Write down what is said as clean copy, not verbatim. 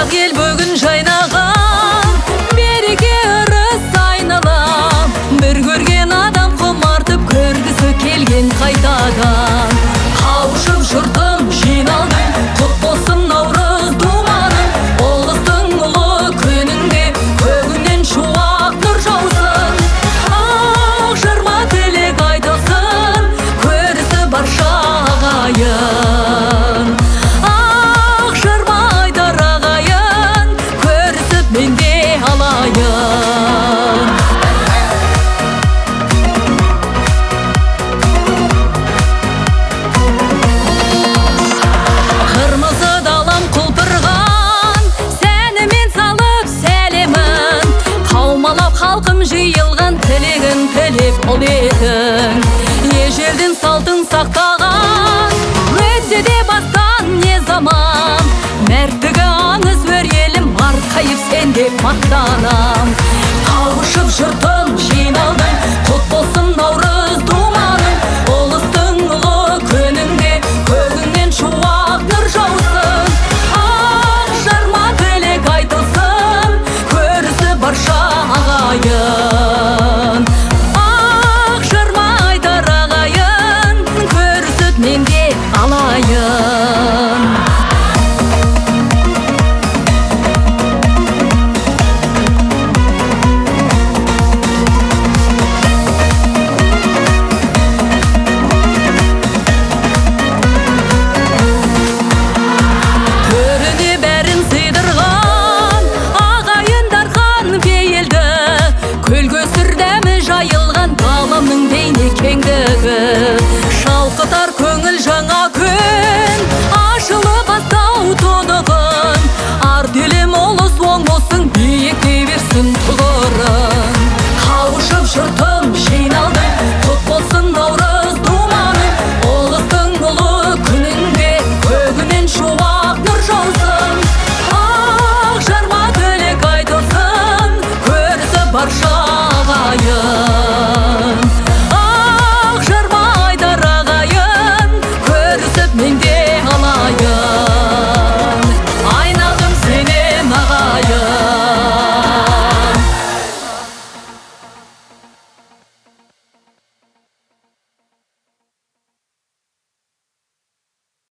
Ақ ел бүгін жайнаған, береке ырыс айналам. Бір көрген адам құмартып көргісі келген қайтадан. Қауышып жұртым жиналды, құт болсын наурыз думаным. Ұлыстың ұлы күнінде көгінен шуақ нұр жаусын. Ақ жарма тілек айтылсын, көрісі барша ағайын. Ақ жарма айтар ағайын, көрісіп мен де алайын. Қырмызы далам құлпырған, сәнімен салып сәлемін. Қаумалап халқым жиылған, тілегін тілеп ол едің. Ежелдің салтын сақтаған, өтсе де бастан не заман. Мәрттігі аңыз өр елім, арқайып сен деп мақтанам. Қауышып жұрты